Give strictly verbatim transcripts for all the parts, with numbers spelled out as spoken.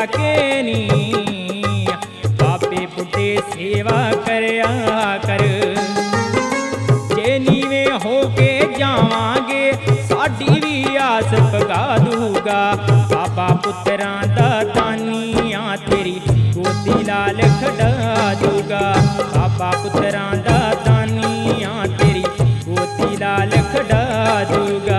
जाके नी बाबे बुढ़े सेवा करया कर। जे नीवे होके जावांगे साडी भी आस पगा दूगा। बाबा पुत्रां दा दानी आ तेरी गोदी लाल खड़ा दूगा। बाबा पुत्रां दा दानी आ तेरी गोदी लाल खड़ा दूगा।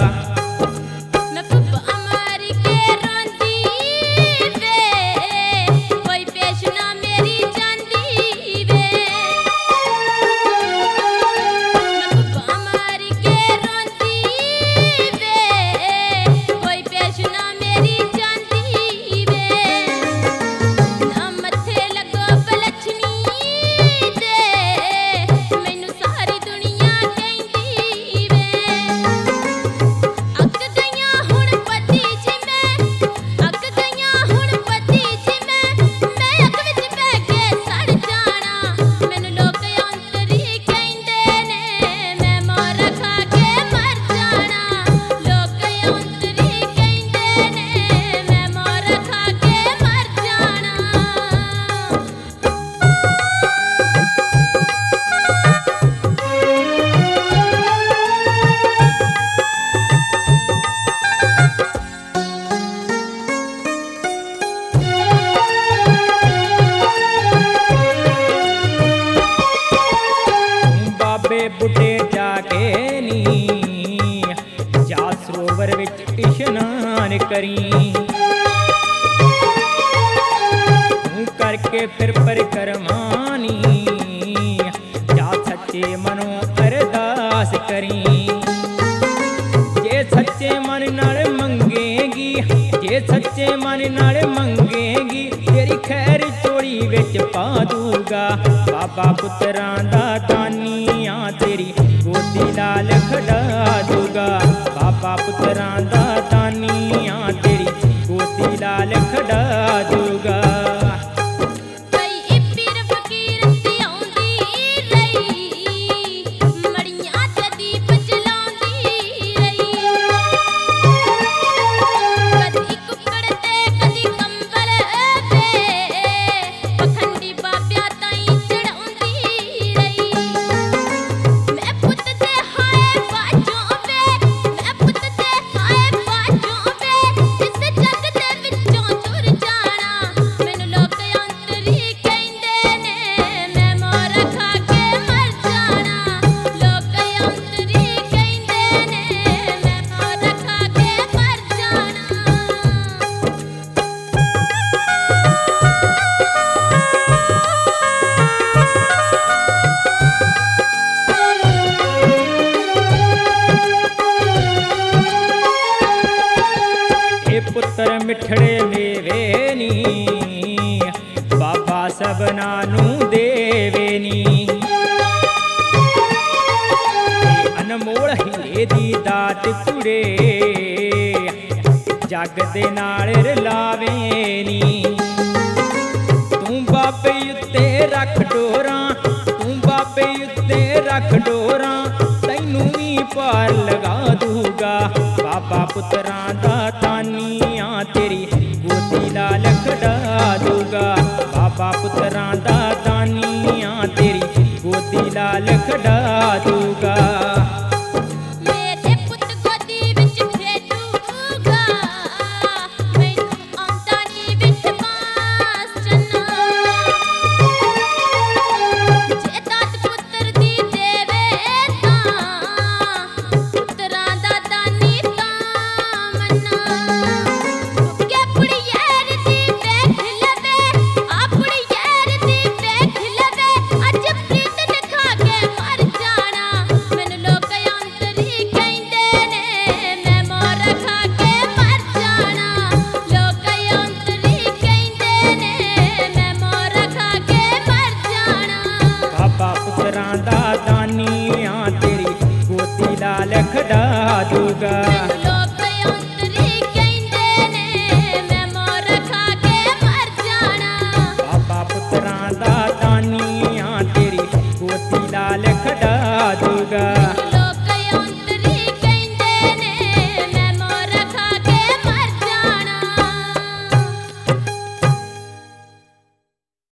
बुढ़े जाके नी जा सरोवर विच इशनान करी। तू करके फिर परिक्रमा नी जा सच्चे मनों अरदास करी। जे सच्चे मन नाल मंगेगी जे सच्चे मन नाल मंगेगी तेरी खैर चोरी विच पा दूगा। बाबा पुत्रां दा दानी आ तेरी गोदी लाल खड़ा दूगा। बाबा पुत्रां दा दानी आ तेरी गोदी लाल खड़ा दूगा। पुत्र मिठड़े मेवे नी बाबा सबना नू देवे नी। अनमोल हीरे दी दात कुड़े जग दे नाल रलावे नी। तू बाबे उत्ते रख डोरां तू बाबे उत्ते रख डोरां तैनू भी पार लगा दूगा। बाबा पुत्रां दा दानी आ तेरी गोदी लाल खड़ा दूगा। बाबा पुत्रां दा दानी आ तेरी गोदी लाल खड़ा दूगा। लाल खड़ा दूगा।